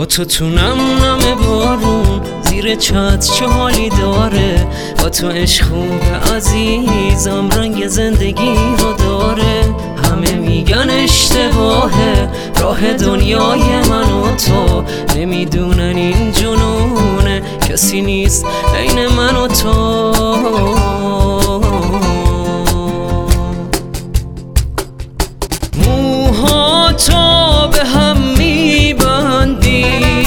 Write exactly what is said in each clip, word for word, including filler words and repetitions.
تو تو نم نم بارون زیر چت چه حالی داره، با تو عشق خوب عزیزم رنگ زندگی رو داره. همه میگن اشتباهه راه دنیای من و تو، نمیدونن این جنونه کسی نیست بین من و تو. موها تو به هم میبندی،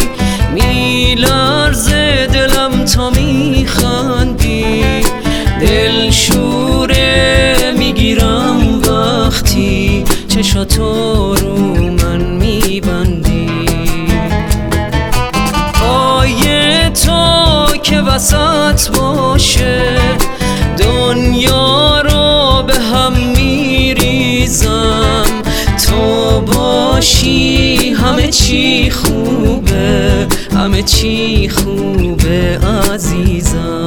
میلرزه دلم تا میخندی، دل شوره میگیرم وقتی چشاتو رو من میبندی. پای تو که وسط باشه دنیا رو به هم میریزم، تو باشی همه چی خوبه، همه چی خوبه عزیزم.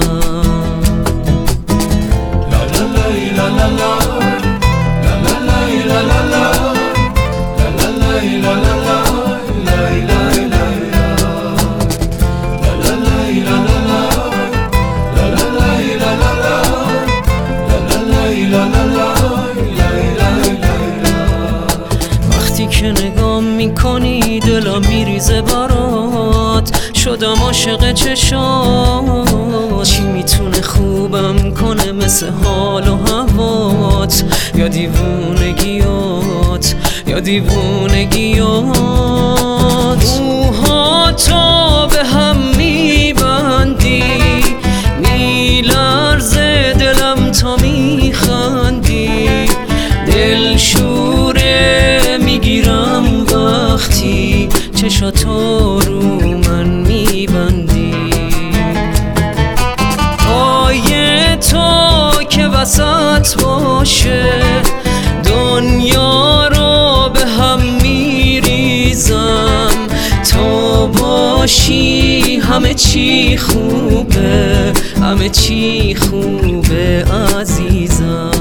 لا لا لا لا لا وقتی که نگام میکنی دلم میریزه برات، شدم عاشق چشات. چی میتونه خوبم کنه مثل حال و هوات، یا دیوونگیات یا دیوونگیات. موها تو به هم میبندی، میلرزه دلم تا میخندی، دل شوره میگیرم وقتی چشاتو رو من میبندی. پای تو که وسط باشه دنیا رو به هم میریزم، تو باشی همه چی خوبه، همه چی خوبه عزیزم.